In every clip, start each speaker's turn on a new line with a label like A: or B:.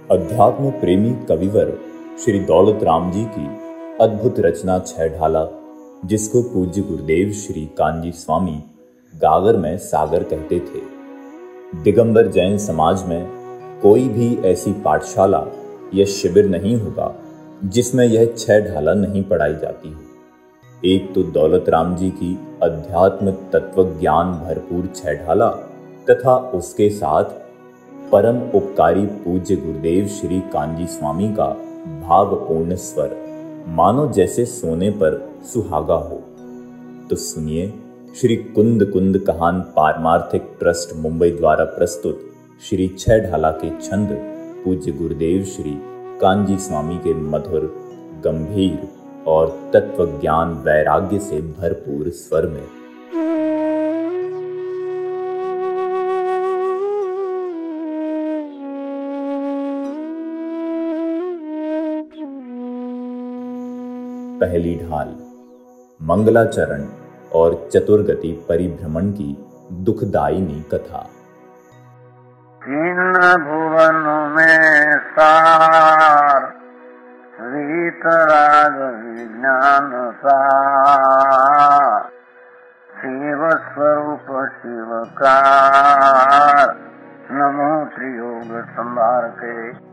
A: अध्यात्म प्रेमी कविवर श्री दौलत राम जी की अद्भुत रचना छह ढाला, जिसको पूज्य गुरुदेव श्री कांजी स्वामी गागर में सागर कहते थे। दिगंबर जैन समाज में कोई भी ऐसी पाठशाला या शिविर नहीं होगा जिसमें यह छह ढाला नहीं पढ़ाई जाती हो। एक तो दौलत राम जी की अध्यात्म तत्व ज्ञान भरपूर छह ढाला तथा उसके साथ परम उपकारी पूज्य गुरुदेव श्री कांजी स्वामी का भावपूर्ण स्वर, मानो जैसे सोने पर सुहागा हो। तो सुनिए श्री कुंद कुंद कहान पारमार्थिक ट्रस्ट मुंबई द्वारा प्रस्तुत श्री छह ढाला के छंद पूज्य गुरुदेव श्री कांजी स्वामी के मधुर, गंभीर और तत्व ज्ञान वैराग्य से भरपूर स्वर में। पहली ढाल मंगलाचरण और चतुर्गति परिभ्रमण की दुखदायिनी कथा।
B: तीन भुवन में सार, वीतराग विज्ञान सार, शिव स्वरूप शिवकार, नमो त्रियोग संभार के।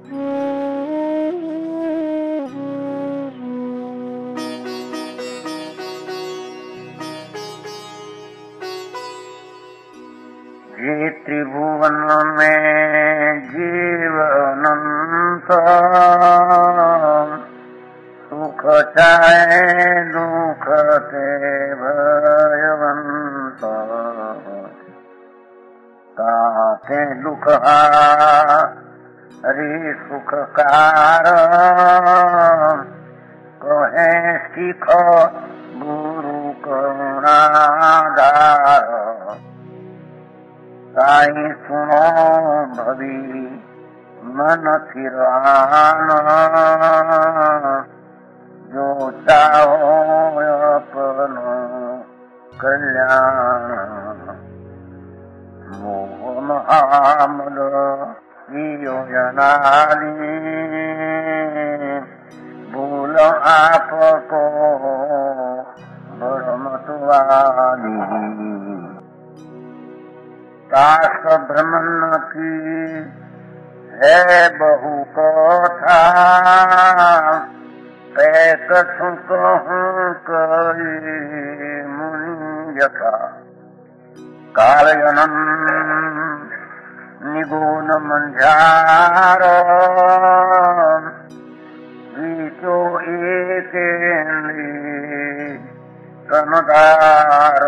B: ये त्रिभुवन में जीव अनंत, सुख चाहे दुख ते भयवंत, ताते दुख हरि सुखकार, कहे सिख गुरु करुणाधार। साई सुनो भवी मन फिरान, जो चाहो अपनो कल्याण। मोह महामद योजनाली, भूल आपको बड़मतवाली। दास ब्रह्मन की है बहु कथा, पैक कहूँ कई मुनि यथा। कालयनन निगुण मंझार, बीचो एक तनदार।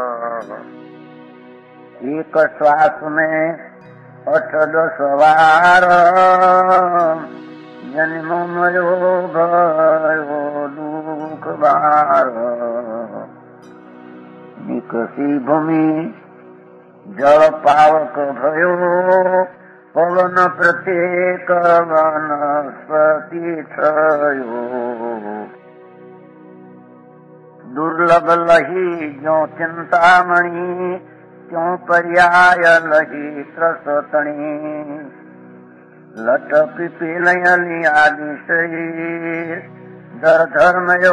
B: एक श्वास में 8-10 बार, जन्म मयो भयो दुख बार। विकसी भूमि जल पावक भयो, पवन प्रत्येक वनस्पति थयो। दुर्लभ लही जो चिंतामणि, क्यों पर्याय लही त्रसतणी। लट पिपीलयली आदि सही, धर धर्मयो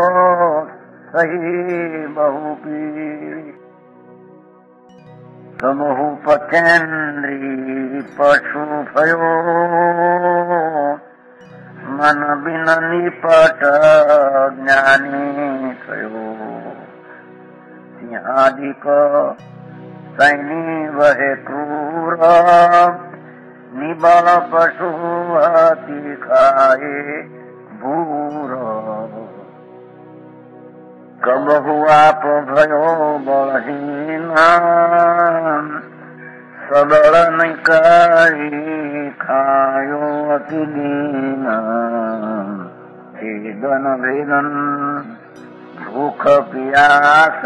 B: सही बहुपी। समूह पचेन्द्री पशु भयो, मन बिन निपट ज्ञानी थयो। सिंहादिक सैनी वहे क्रूर, निबल पशु अति खाए भूर। कब हुआ भयो बलहीन, सबल नहीं करी खायो अति दीन। भेदन भेदन भूख प्यास,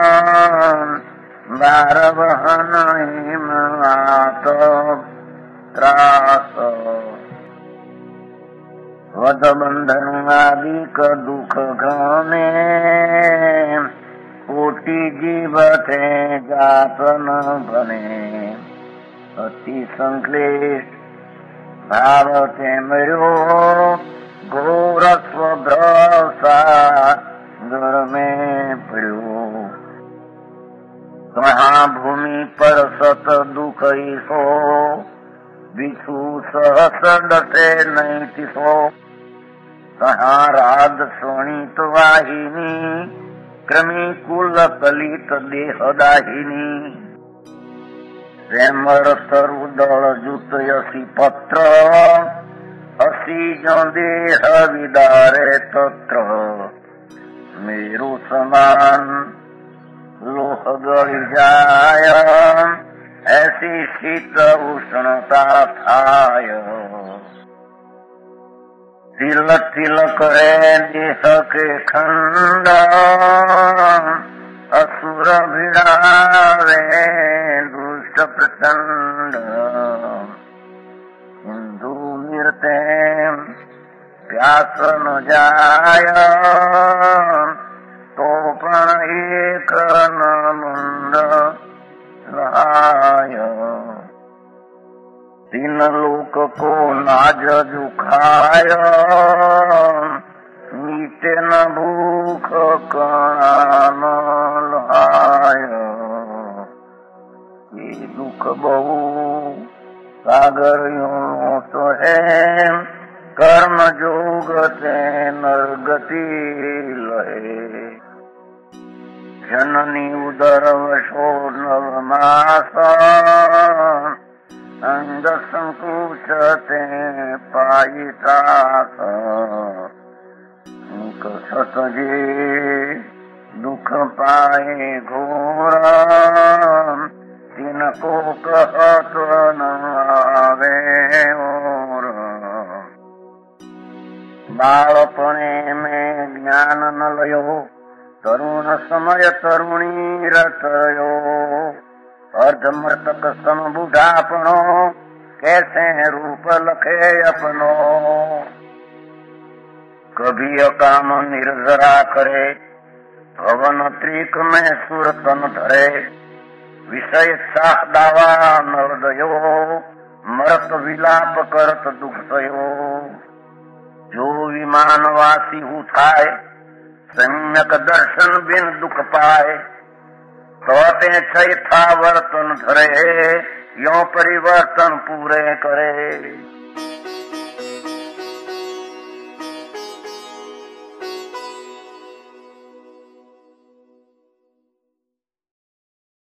B: बारवहन हिमवात त्रास। वध बंधन आदि का दुख घने, कोटि जीव थे जात न बने। अति संक्लेश भाव ते मरो घोर स्वभ्रसागर में पड़ो। कहाँ भूमि पर सत दुख सो, बिछू सहस डटे नहीं तिसो। कहाँ राध सोणित वाहिनी, क्रमी कुल कलित देहदाहिनी। प्रेमर तरु दल जुत यसी पत्र, असी जो देह विदारे तत्र। मेरु समान लोह गढ़ जाय, ऐसी शीत उष्णता थाय। तिल तिल करे देह के खंड, असुर भिड़ावे दुष्ट प्रचंड। सिंधु गिरते प्यास न जाय, तो पण एक न मुंड लाय। तीन लोक को नाज जुखाय, मीटे न भूख कान लाय। ये दुख बहु सागर यूं तो है, कर्म जोग से नरगति लहे। जननी उदर वशो नव मास, अंग संकुच ते पाई त्रास। सतजे दुख पाए घोर, तिनको कहत न आवे और। बालपणे में ज्ञान न लयो, तरुण समय तरुणी रतयो। अर्धमृतक सम बुढ़ापनो, कैसे रूप लखे अपनो। कभी अकाम निर्जरा करे, भवन त्रिक में सुर तन धरे। विषय साह दावा नवदयो, मरत विलाप करत दुख सयो। जो विमानवासी हु थाय, सम्यक दर्शन बिन दुख पाए। तोते छय था वर्तन धरे, यो परिवर्तन पूरे करे।